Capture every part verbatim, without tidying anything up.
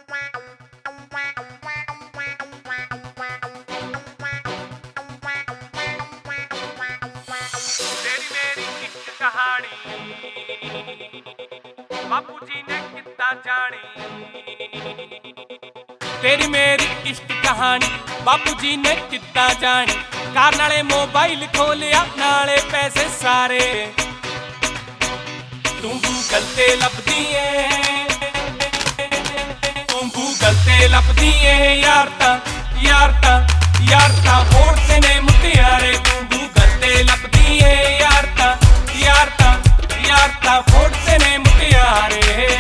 तेरी मेरी एक कहानी बापू जी ने कितना जानी। तेरी मेरी इश्क कहानी बापू जी ने कितना जानी। कार नाले मोबाइल खोलिया नाले पैसे सारे तू गूगल ते लभदी है, तू गूगल ते लभदी है यार ता यार ता यार ता होर ते ने मुटियारे। तू गूगल ते लभदी है यार ता यार ता यार ता होर ते ने मुटियारे।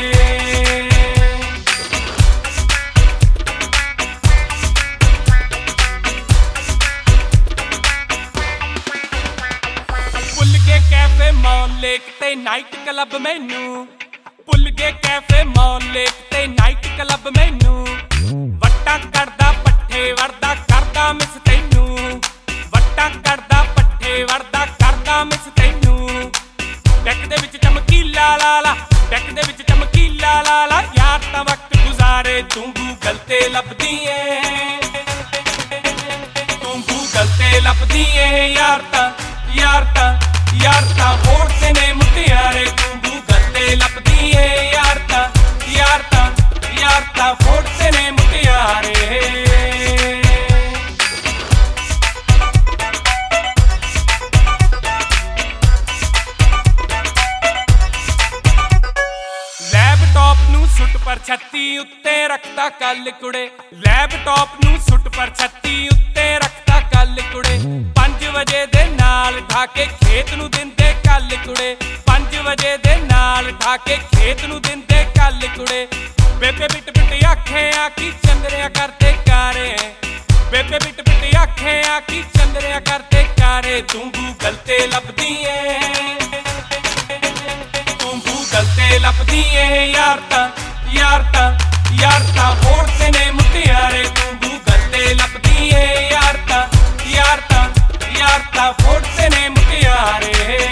कैफे मॉल लेक ते नाइट क्लब मैनू भुल गए। कैफे मॉल लेक ते नाइट क्लब मैनू वट्टा करदा पट्ठे वरदा करदा मिस तैनू। वट्टा करदा पट्ठे वरदा करदा मिस तैनू। बैक दे विच चमकीला लाला बैक दे विच चमकीला लाला यार तां वक्त गुजारे। तू गूगल ते लभदी है, तू गूगल ते लभदी है यार तां यार तां यार ता होर ते ने मुटियारे। तू गूगल ते लभदी है यार ता यार ता यार ता होर ते ने मुटियारे। लैपटॉप नू सुट पर छत्ती उत्ते रखता कल कुड़े। लैपटॉप नू सुट पर छत्ती उत्ते रखता कल कुड़े। पंज वजे दे नाल ढाके खेत नू दिंदे कल कुड़े। पंज वजे दे नाल ढाके खेत नू दिंदे कल कुड़े। बेबे बिट बिट आखे आखी चंदरिया करते कारे। बेबे बिट बिट आखे आखी चंदरिया करते कारे। तू गूगल ते लभदी है, तू गूगल ते लभदी है यार ता यार ता यार ता होर ते ने मुटियारे। तू गूगल ते लभदी है यार ता यार ता यार ता होर ते ने मुटियारे।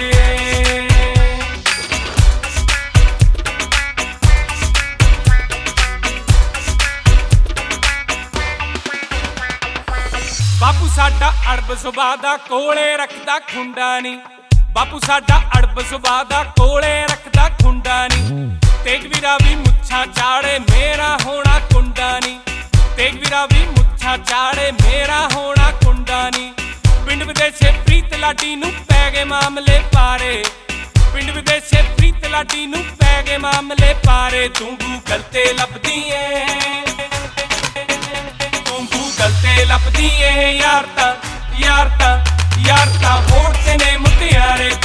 बापू साडा अड़ब सुभाऽ दा कोले रखदा खुंडा नी। बापू साडा अड़ब सुभाऽ दा कोले रखदा खुंडा नी। तेगवीरा भी मुच्छां चाड़े मेरा होना कुंडा नी। तेगवीरा भी मुच्छां चाड़े मेरा होना कुंडा नी। पिंड विदेशे प्रीत लाडी नू पै गए मामले पारे। पिंड विदेशे प्रीत लाडी नू पै गए मामले पारे। तू गूगल ते लभदी है, तू गूगल ते लभदी है यार ता यार ता यार ता होर ते ने मुटियारे।